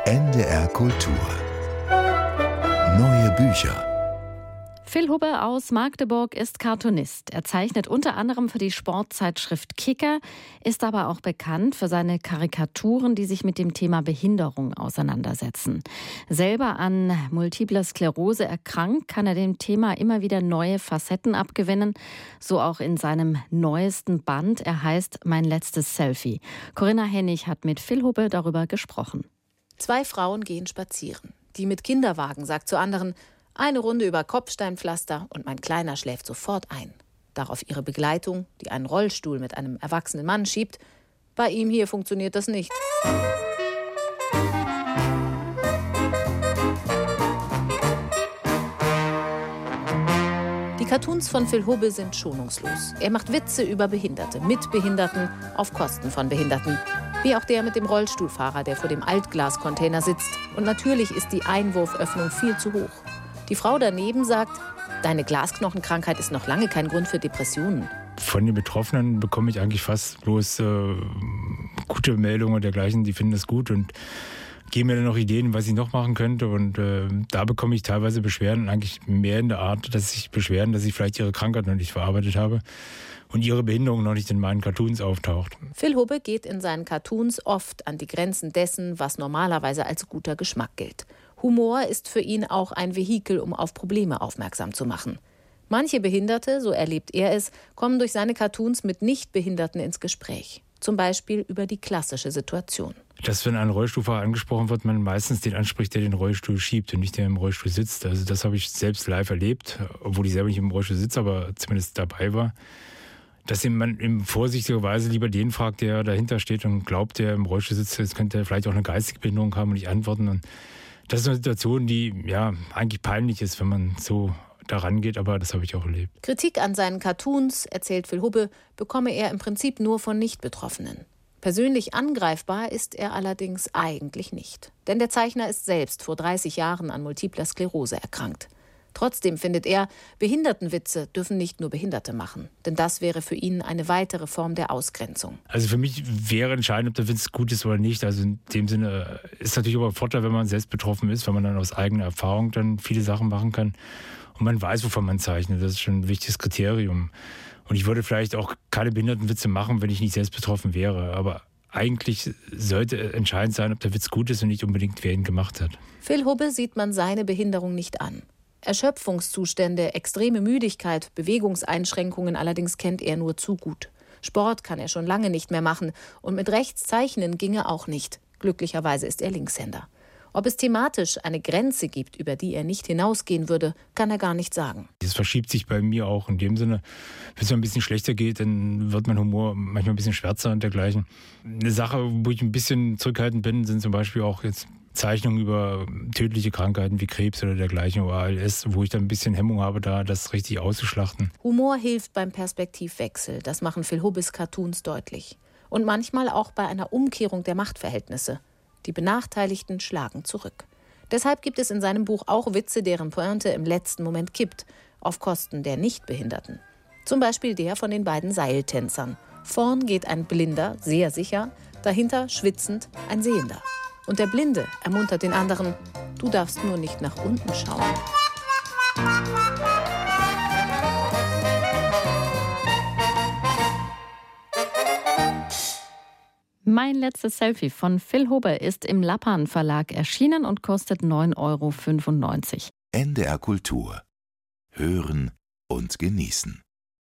NDR Kultur. Neue Bücher. Phil Hubbe aus Magdeburg ist Cartoonist. Er zeichnet unter anderem für die Sportzeitschrift Kicker, ist aber auch bekannt für seine Karikaturen, die sich mit dem Thema Behinderung auseinandersetzen. Selber an multipler Sklerose erkrankt, kann er dem Thema immer wieder neue Facetten abgewinnen. So auch in seinem neuesten Band. Er heißt Mein letztes Selfie. Corinna Hennig hat mit Phil Hubbe darüber gesprochen. 2 Frauen gehen spazieren. Die mit Kinderwagen sagt zur anderen: Eine Runde über Kopfsteinpflaster und mein Kleiner schläft sofort ein. Darauf ihre Begleitung, die einen Rollstuhl mit einem erwachsenen Mann schiebt: Bei ihm hier funktioniert das nicht. Die Cartoons von Phil Hubbe sind schonungslos. Er macht Witze über Behinderte, mit Behinderten, auf Kosten von Behinderten. Wie auch der mit dem Rollstuhlfahrer, der vor dem Altglascontainer sitzt. Und natürlich ist die Einwurföffnung viel zu hoch. Die Frau daneben sagt: Deine Glasknochenkrankheit ist noch lange kein Grund für Depressionen. Von den Betroffenen bekomme ich eigentlich fast bloß gute Meldungen und dergleichen. Die finden das gut und geben mir dann noch Ideen, was ich noch machen könnte. Und da bekomme ich teilweise Beschwerden, eigentlich mehr in der Art, dass ich beschweren, dass ich vielleicht ihre Krankheit noch nicht verarbeitet habe und ihre Behinderung noch nicht in meinen Cartoons auftaucht. Phil Hubbe geht in seinen Cartoons oft an die Grenzen dessen, was normalerweise als guter Geschmack gilt. Humor ist für ihn auch ein Vehikel, um auf Probleme aufmerksam zu machen. Manche Behinderte, so erlebt er es, kommen durch seine Cartoons mit Nichtbehinderten ins Gespräch. Zum Beispiel über die klassische Situation. Dass, wenn ein Rollstuhlfahrer angesprochen wird, man meistens den anspricht, der den Rollstuhl schiebt und nicht der im Rollstuhl sitzt. Also das habe ich selbst live erlebt, obwohl ich selber nicht im Rollstuhl sitze, aber zumindest dabei war. Dass man vorsichtigerweise lieber den fragt, der dahinter steht und glaubt, der im Rollstuhl sitzt, jetzt könnte er vielleicht auch eine geistige Behinderung haben und nicht antworten. Und das ist eine Situation, die ja eigentlich peinlich ist, wenn man so daran geht, aber das habe ich auch erlebt. Kritik an seinen Cartoons, erzählt Phil Hubbe, bekomme er im Prinzip nur von Nicht-Betroffenen. Persönlich angreifbar ist er allerdings eigentlich nicht. Denn der Zeichner ist selbst vor 30 Jahren an multipler Sklerose erkrankt. Trotzdem findet er, Behindertenwitze dürfen nicht nur Behinderte machen. Denn das wäre für ihn eine weitere Form der Ausgrenzung. Also für mich wäre entscheidend, ob der Witz gut ist oder nicht. Also in dem Sinne ist natürlich aber ein Vorteil, wenn man selbst betroffen ist, weil man dann aus eigener Erfahrung dann viele Sachen machen kann. Und man weiß, wovon man zeichnet. Das ist schon ein wichtiges Kriterium. Und ich würde vielleicht auch keine Behindertenwitze machen, wenn ich nicht selbst betroffen wäre. Aber eigentlich sollte entscheidend sein, ob der Witz gut ist und nicht unbedingt, wer ihn gemacht hat. Phil Hubbe sieht man seine Behinderung nicht an. Erschöpfungszustände, extreme Müdigkeit, Bewegungseinschränkungen allerdings kennt er nur zu gut. Sport kann er schon lange nicht mehr machen und mit rechts zeichnen ginge auch nicht. Glücklicherweise ist er Linkshänder. Ob es thematisch eine Grenze gibt, über die er nicht hinausgehen würde, kann er gar nicht sagen. Das verschiebt sich bei mir auch in dem Sinne. Wenn es ein bisschen schlechter geht, dann wird mein Humor manchmal ein bisschen schwärzer und dergleichen. Eine Sache, wo ich ein bisschen zurückhaltend bin, sind zum Beispiel auch jetzt Zeichnungen über tödliche Krankheiten wie Krebs oder dergleichen oder ALS, wo ich dann ein bisschen Hemmung habe, da das richtig auszuschlachten. Humor hilft beim Perspektivwechsel, das machen Phil Hubbes Cartoons deutlich. Und manchmal auch bei einer Umkehrung der Machtverhältnisse. Die Benachteiligten schlagen zurück. Deshalb gibt es in seinem Buch auch Witze, deren Pointe im letzten Moment kippt, auf Kosten der Nichtbehinderten. Zum Beispiel der von den beiden Seiltänzern. Vorn geht ein Blinder, sehr sicher, dahinter schwitzend ein Sehender. Und der Blinde ermuntert den anderen: Du darfst nur nicht nach unten schauen. Mein letztes Selfie von Phil Hubbe ist im Lappan Verlag erschienen und kostet 9,95 €. NDR Kultur. Hören und genießen.